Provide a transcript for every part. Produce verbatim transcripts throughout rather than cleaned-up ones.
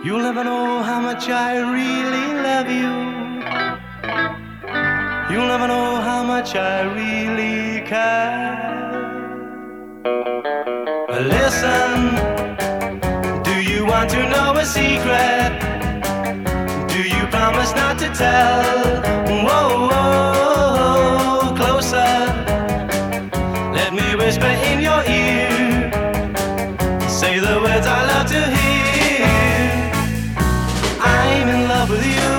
You'll never know how much I really love you. You'll never know how much I really care. Listen, do you want to know a secret? Do you promise not to tell? Whoa, whoa, closer. Let me whisper in your ear. Say the words I love to hear. I'm in love with you.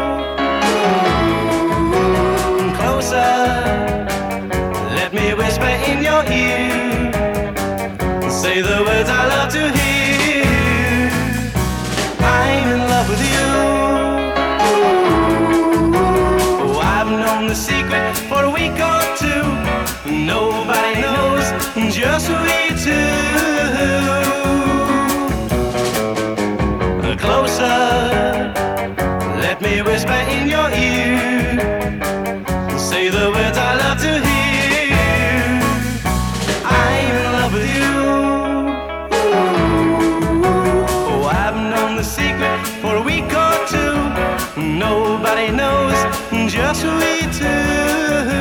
Closer. Let me whisper in your ear. Say the words I love to hear. I'm in love with you. Oh, I've known the secret for a week or two. Nobody knows, just we two. Closer, let me whisper in your ear. Say the words I love to hear. I'm in love with you. Oh, I've known the secret for a week or two. Nobody knows, just we two.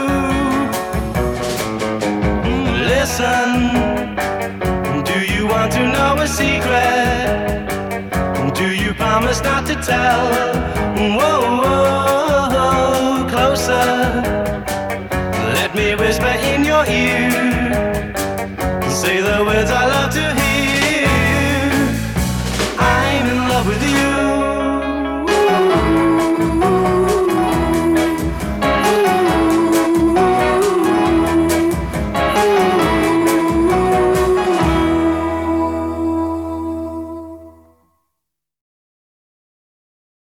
Listen, do you want to know a secret? Do you promise not to tell? Whoa, whoa, closer. Let me whisper in your ear. Say the words I